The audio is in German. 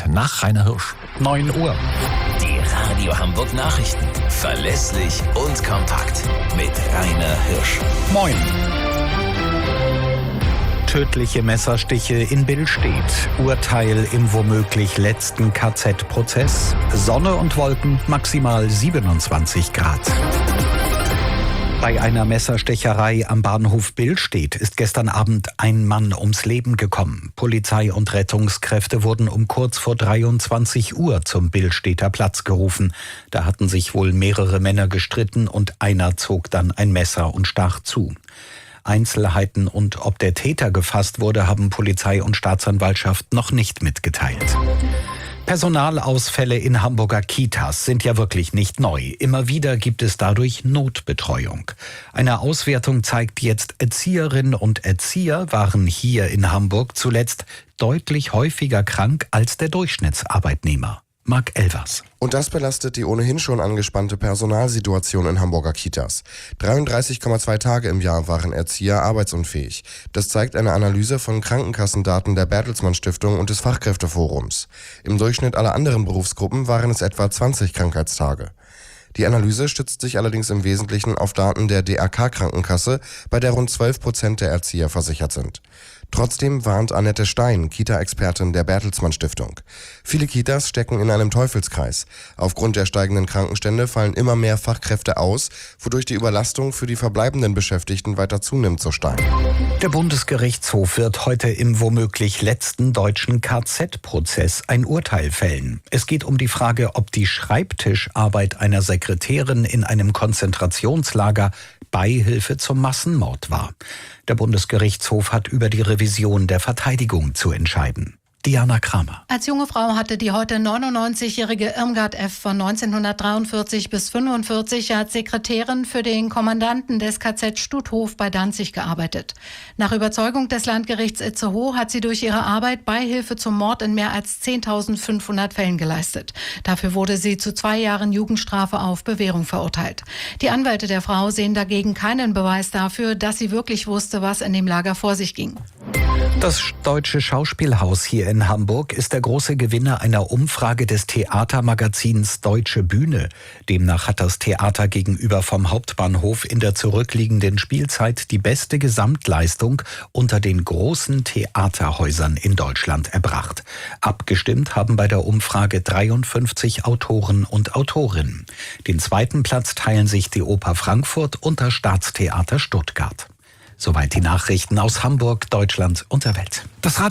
Zeit nach Rainer Hirsch. 9 Uhr. Die Radio Hamburg Nachrichten. Verlässlich und kompakt. Mit Rainer Hirsch. Moin. Tödliche Messerstiche in Billstedt. Urteil im womöglich letzten KZ-Prozess. Sonne und Wolken, maximal 27 Grad. Bei einer Messerstecherei am Bahnhof Billstedt ist gestern Abend ein Mann ums Leben gekommen. Polizei und Rettungskräfte wurden um kurz vor 23 Uhr zum Billstedter Platz gerufen. Da hatten sich wohl mehrere Männer gestritten und einer zog dann ein Messer und stach zu. Einzelheiten und ob der Täter gefasst wurde, haben Polizei und Staatsanwaltschaft noch nicht mitgeteilt. Personalausfälle in Hamburger Kitas sind ja wirklich nicht neu. Immer wieder gibt es dadurch Notbetreuung. Eine Auswertung zeigt jetzt, Erzieherinnen und Erzieher waren hier in Hamburg zuletzt deutlich häufiger krank als der Durchschnittsarbeitnehmer. Marc Elvers. Und das belastet die ohnehin schon angespannte Personalsituation in Hamburger Kitas. 33,2 Tage im Jahr waren Erzieher arbeitsunfähig. Das zeigt eine Analyse von Krankenkassendaten der Bertelsmann Stiftung und des Fachkräfteforums. Im Durchschnitt aller anderen Berufsgruppen waren es etwa 20 Krankheitstage. Die Analyse stützt sich allerdings im Wesentlichen auf Daten der DRK-Krankenkasse, bei der rund 12% der Erzieher versichert sind. Trotzdem warnt Annette Stein, Kita-Expertin der Bertelsmann Stiftung. Viele Kitas stecken in einem Teufelskreis. Aufgrund der steigenden Krankenstände fallen immer mehr Fachkräfte aus, wodurch die Überlastung für die verbleibenden Beschäftigten weiter zunimmt, so Stein. Der Bundesgerichtshof wird heute im womöglich letzten deutschen KZ-Prozess ein Urteil fällen. Es geht um die Frage, ob die Schreibtischarbeit einer Sekretärin in einem Konzentrationslager Beihilfe zum Massenmord war. Der Bundesgerichtshof hat über die Revision der Verteidigung zu entscheiden. Diana Kramer. Als junge Frau hatte die heute 99-jährige Irmgard F. von 1943 bis 1945 als Sekretärin für den Kommandanten des KZ Stutthof bei Danzig gearbeitet. Nach Überzeugung des Landgerichts Itzehoe hat sie durch ihre Arbeit Beihilfe zum Mord in mehr als 10.500 Fällen geleistet. Dafür wurde sie zu 2 Jahren Jugendstrafe auf Bewährung verurteilt. Die Anwälte der Frau sehen dagegen keinen Beweis dafür, dass sie wirklich wusste, was in dem Lager vor sich ging. Das Deutsche Schauspielhaus hier in Hamburg ist der große Gewinner einer Umfrage des Theatermagazins Deutsche Bühne. Demnach hat das Theater gegenüber vom Hauptbahnhof in der zurückliegenden Spielzeit die beste Gesamtleistung unter den großen Theaterhäusern in Deutschland erbracht. Abgestimmt haben bei der Umfrage 53 Autoren und Autorinnen. Den zweiten Platz teilen sich die Oper Frankfurt und das Staatstheater Stuttgart. Soweit die Nachrichten aus Hamburg, Deutschland und der Welt. Das